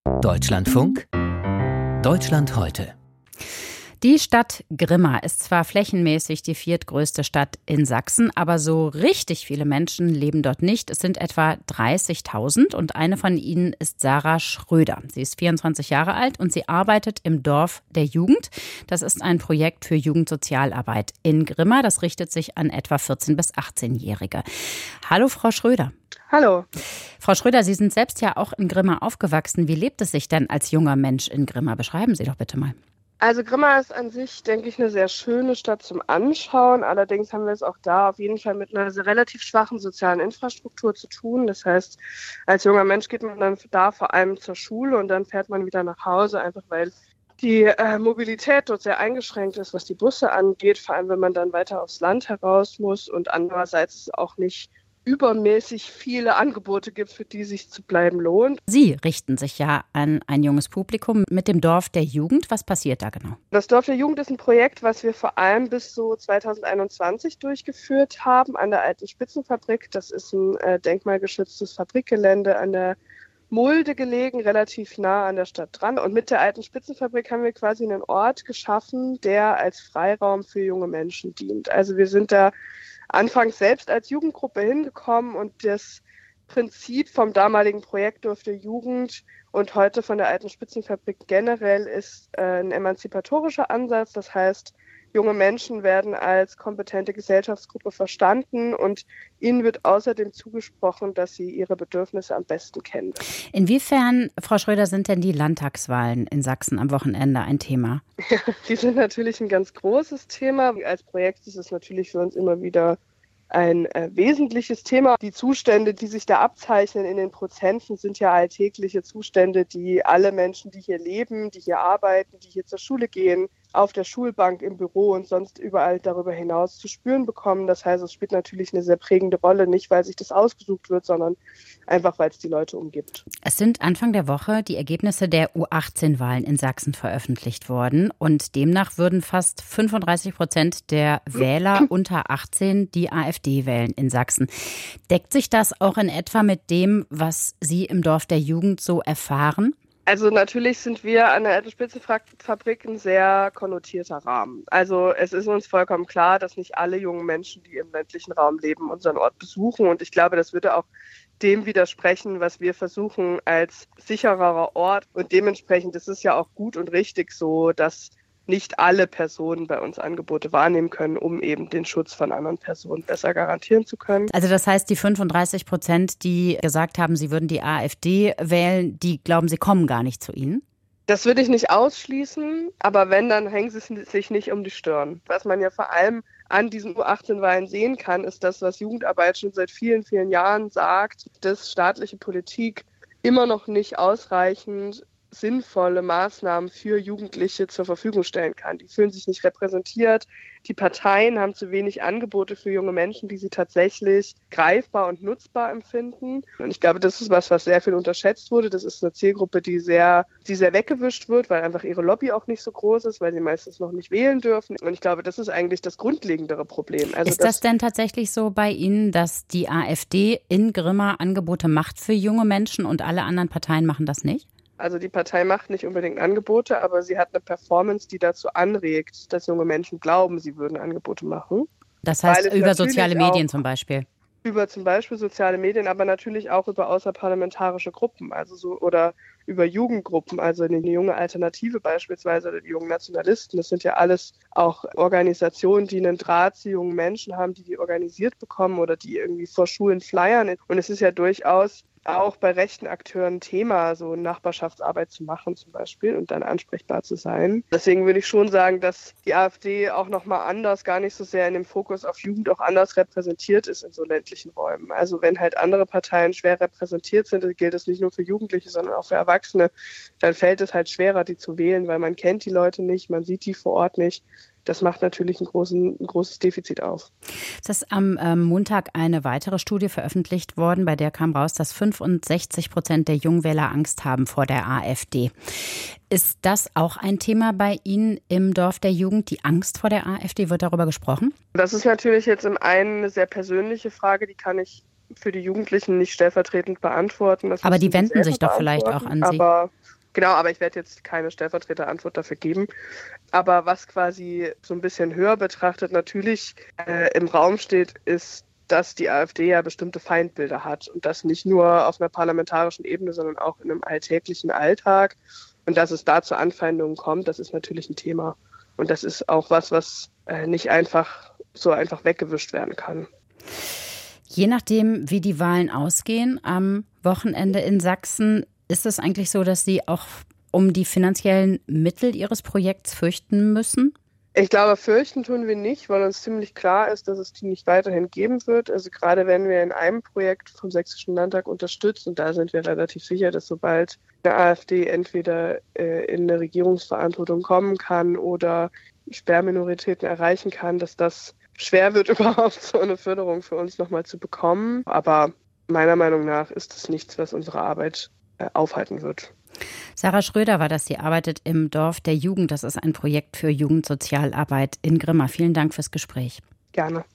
Deutschlandfunk, Deutschland heute. Die Stadt Grimma ist zwar flächenmäßig die viertgrößte Stadt in Sachsen, aber so richtig viele Menschen leben dort nicht. Es sind etwa 30.000 und eine von ihnen ist Sarah Schröder. Sie ist 24 Jahre alt und sie arbeitet im Dorf der Jugend. Das ist ein Projekt für Jugendsozialarbeit in Grimma. Das richtet sich an etwa 14- bis 18-Jährige. Hallo, Frau Schröder. Hallo. Frau Schröder, Sie sind selbst ja auch in Grimma aufgewachsen. Wie lebt es sich denn als junger Mensch in Grimma? Beschreiben Sie doch bitte mal. Also Grimma ist an sich, denke ich, eine sehr schöne Stadt zum Anschauen. Allerdings haben wir es auch da auf jeden Fall mit einer relativ schwachen sozialen Infrastruktur zu tun. Das heißt, als junger Mensch geht man dann da vor allem zur Schule und dann fährt man wieder nach Hause, einfach weil die Mobilität dort sehr eingeschränkt ist, was die Busse angeht, vor allem wenn man dann weiter aufs Land heraus muss und andererseits ist auch nicht übermäßig viele Angebote gibt, für die sich zu bleiben lohnt. Sie richten sich ja an ein junges Publikum mit dem Dorf der Jugend. Was passiert da genau? Das Dorf der Jugend ist ein Projekt, was wir vor allem bis so 2021 durchgeführt haben an der alten Spitzenfabrik. Das ist ein denkmalgeschütztes Fabrikgelände an der Mulde gelegen, relativ nah an der Stadt dran. Und mit der alten Spitzenfabrik haben wir quasi einen Ort geschaffen, der als Freiraum für junge Menschen dient. Also wir sind da anfangs selbst als Jugendgruppe hingekommen und das Prinzip vom damaligen Projektdorf der Jugend und heute von der alten Spitzenfabrik generell ist ein emanzipatorischer Ansatz. Das heißt, junge Menschen werden als kompetente Gesellschaftsgruppe verstanden und ihnen wird außerdem zugesprochen, dass sie ihre Bedürfnisse am besten kennen. Inwiefern, Frau Schröder, sind denn die Landtagswahlen in Sachsen am Wochenende ein Thema? Ja, die sind natürlich ein ganz großes Thema. Als Projekt ist es natürlich für uns immer wieder ein wesentliches Thema. Die Zustände, die sich da abzeichnen in den Prozenten, sind ja alltägliche Zustände, die alle Menschen, die hier leben, die hier arbeiten, die hier zur Schule gehen, auf der Schulbank, im Büro und sonst überall darüber hinaus zu spüren bekommen. Das heißt, es spielt natürlich eine sehr prägende Rolle, nicht weil sich das ausgesucht wird, sondern einfach, weil es die Leute umgibt. Es sind Anfang der Woche die Ergebnisse der U18-Wahlen in Sachsen veröffentlicht worden und demnach würden fast 35% der Wähler unter 18 die AfD wählen in Sachsen. Deckt sich das auch in etwa mit dem, was Sie im Dorf der Jugend so erfahren? Also natürlich sind wir an der alten Spitzenfabrik ein sehr konnotierter Rahmen. Also es ist uns vollkommen klar, dass nicht alle jungen Menschen, die im ländlichen Raum leben, unseren Ort besuchen. Und ich glaube, das würde auch dem widersprechen, was wir versuchen als sichererer Ort. Und dementsprechend ist es ja auch gut und richtig so, dass nicht alle Personen bei uns Angebote wahrnehmen können, um eben den Schutz von anderen Personen besser garantieren zu können. Also das heißt, die 35%, die gesagt haben, sie würden die AfD wählen, die glauben, sie kommen gar nicht zu Ihnen? Das würde ich nicht ausschließen, aber wenn, dann hängen sie sich nicht um die Stirn. Was man ja vor allem an diesen U18-Wahlen sehen kann, ist das, was Jugendarbeit schon seit vielen, vielen Jahren sagt, dass staatliche Politik immer noch nicht ausreichend sinnvolle Maßnahmen für Jugendliche zur Verfügung stellen kann. Die fühlen sich nicht repräsentiert. Die Parteien haben zu wenig Angebote für junge Menschen, die sie tatsächlich greifbar und nutzbar empfinden. Und ich glaube, das ist was sehr viel unterschätzt wurde. Das ist eine Zielgruppe, die sehr weggewischt wird, weil einfach ihre Lobby auch nicht so groß ist, weil sie meistens noch nicht wählen dürfen. Und ich glaube, das ist eigentlich das grundlegendere Problem. Also ist das denn tatsächlich so bei Ihnen, dass die AfD in Grimma Angebote macht für junge Menschen und alle anderen Parteien machen das nicht? Also die Partei macht nicht unbedingt Angebote, aber sie hat eine Performance, die dazu anregt, dass junge Menschen glauben, sie würden Angebote machen. Das heißt über soziale Medien zum Beispiel? Über zum Beispiel soziale Medien, aber natürlich auch über außerparlamentarische Gruppen, oder über Jugendgruppen, also die junge Alternative beispielsweise oder die jungen Nationalisten. Das sind ja alles auch Organisationen, die einen Draht zu jungen Menschen haben, die organisiert bekommen oder die irgendwie vor Schulen flyern. Und es ist ja durchaus auch bei rechten Akteuren Thema, so Nachbarschaftsarbeit zu machen zum Beispiel und dann ansprechbar zu sein. Deswegen würde ich schon sagen, dass die AfD auch nochmal anders, gar nicht so sehr in dem Fokus auf Jugend auch anders repräsentiert ist in so ländlichen Räumen. Also wenn halt andere Parteien schwer repräsentiert sind, dann gilt das nicht nur für Jugendliche, sondern auch für Erwachsene, dann fällt es halt schwerer, die zu wählen, weil man kennt die Leute nicht, man sieht die vor Ort nicht. Das macht natürlich ein großes Defizit auf. Es ist am Montag eine weitere Studie veröffentlicht worden, bei der kam raus, dass 65% der Jungwähler Angst haben vor der AfD. Ist das auch ein Thema bei Ihnen im Dorf der Jugend, die Angst vor der AfD? Wird darüber gesprochen? Das ist natürlich jetzt im einen eine sehr persönliche Frage, die kann ich für die Jugendlichen nicht stellvertretend beantworten. Das aber die müssen wenden sich doch vielleicht auch an Sie. Aber ich werde jetzt keine Stellvertreterantwort dafür geben. Aber was quasi so ein bisschen höher betrachtet natürlich im Raum steht, ist, dass die AfD ja bestimmte Feindbilder hat. Und das nicht nur auf einer parlamentarischen Ebene, sondern auch in einem alltäglichen Alltag. Und dass es da zu Anfeindungen kommt, das ist natürlich ein Thema. Und das ist auch was nicht einfach weggewischt werden kann. Je nachdem, wie die Wahlen ausgehen am Wochenende in Sachsen, ist es eigentlich so, dass Sie auch um die finanziellen Mittel Ihres Projekts fürchten müssen? Ich glaube, fürchten tun wir nicht, weil uns ziemlich klar ist, dass es die nicht weiterhin geben wird. Also gerade wenn wir in einem Projekt vom Sächsischen Landtag unterstützen, und da sind wir relativ sicher, dass sobald eine AfD entweder in eine Regierungsverantwortung kommen kann oder Sperrminoritäten erreichen kann, dass das schwer wird, überhaupt so eine Förderung für uns nochmal zu bekommen. Aber meiner Meinung nach ist es nichts, was unsere Arbeit aufhalten wird. Sarah Schröder war das. Sie arbeitet im Dorf der Jugend. Das ist ein Projekt für Jugendsozialarbeit in Grimma. Vielen Dank fürs Gespräch. Gerne.